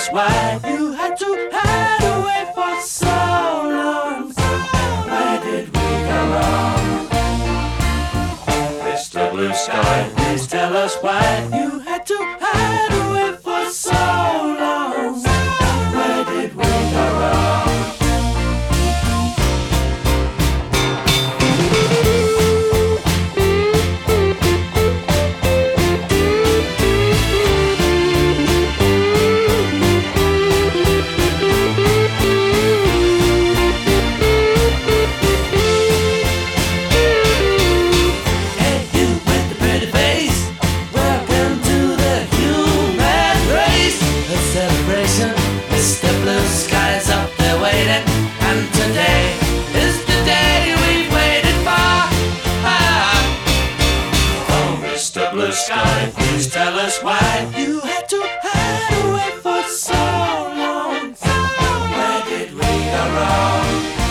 us why you had to hide away for so long. Where did we go wrong? Mr. Blue Sky, please tell us why you had to hide away for so long. Where did we go wrong? Mr. Blue Sky's up there waiting, and today is the day we've waited for. Oh, Mr. Blue Sky, please tell us why you had to hide away for so long. Where did we go wrong?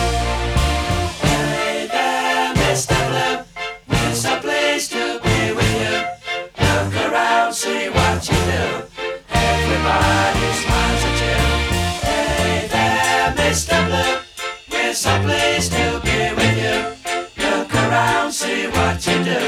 Hey there, Mr. Blue, we're so pleased to be with you. Look around, see what you do. Everybody smiles at you. Hey there, Mr. Blue, we're so pleased to be with you. Look around, see what you do.